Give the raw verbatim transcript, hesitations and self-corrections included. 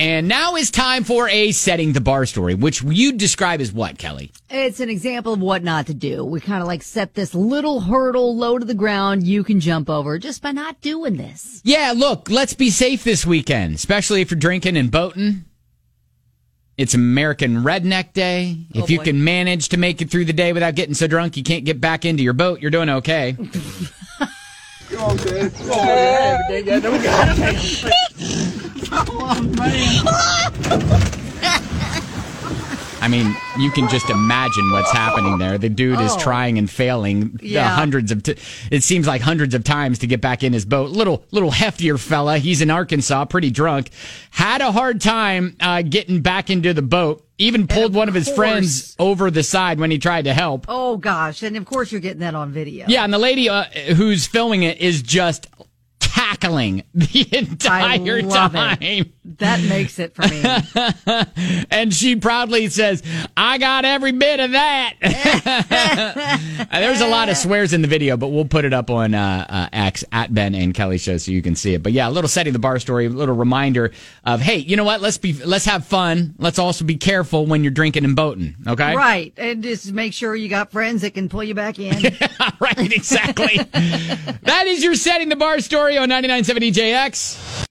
And now is time for a setting the bar story, which you describe as what, Kelly? It's an example of what not to do. We kind of like set this little hurdle low to the ground you can jump over just by not doing this. Yeah, look, let's be safe this weekend, especially if you're drinking and boating. It's American Redneck Day. If Oh, you boy. can manage to make it through the day without getting so drunk you can't get back into your boat, you're doing okay. Come on, Dave. Come on, man. Yeah, no, we got it. Come on, man. I mean, you can just imagine what's happening there. The dude is Oh. trying and failing the Yeah. hundreds of, t- it seems like hundreds of times to get back in his boat. Little, little heftier fella. He's in Arkansas, pretty drunk. Had a hard time uh, getting back into the boat. Even pulled of one of his course- friends over the side when he tried to help. Oh, gosh. And of course, you're getting that on video. Yeah, and the lady uh, who's filming it is just cackling the entire love time. it. That makes it for me. And she proudly says, I got every bit of that. There's a lot of swears in the video, but we'll put it up on uh, uh, X at Ben and Kelly Show so you can see it. But yeah, a little setting the bar story, a little reminder of, hey, you know what? Let's be, let's have fun. Let's also be careful when you're drinking and boating. Okay. Right. And just make sure you got friends that can pull you back in. Right. Exactly. That is your setting the bar story on ninety-nine point seven E J X.